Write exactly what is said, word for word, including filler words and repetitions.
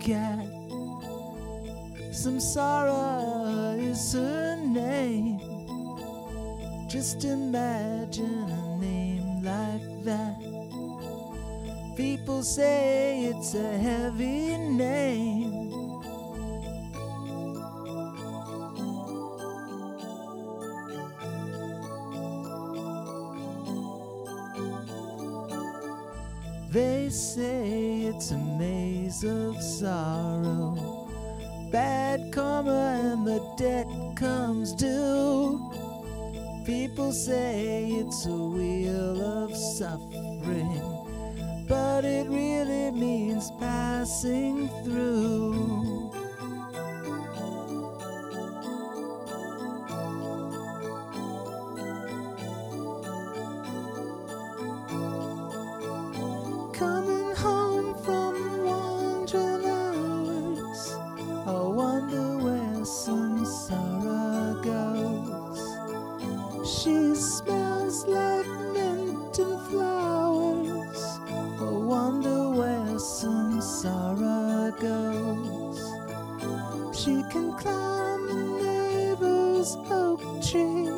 cat. Samsara is her name. Just imagine a name like that. People say it's a heavy name. They say it's a maze of sorrow, bad karma and the debt comes due. People say it's a wheel of suffering, but it really means passing through. Coming home from wandering hours, I wonder where Samsara goes. She smells like mint and flowers. I wonder where Samsara goes. She can climb the neighbor's oak tree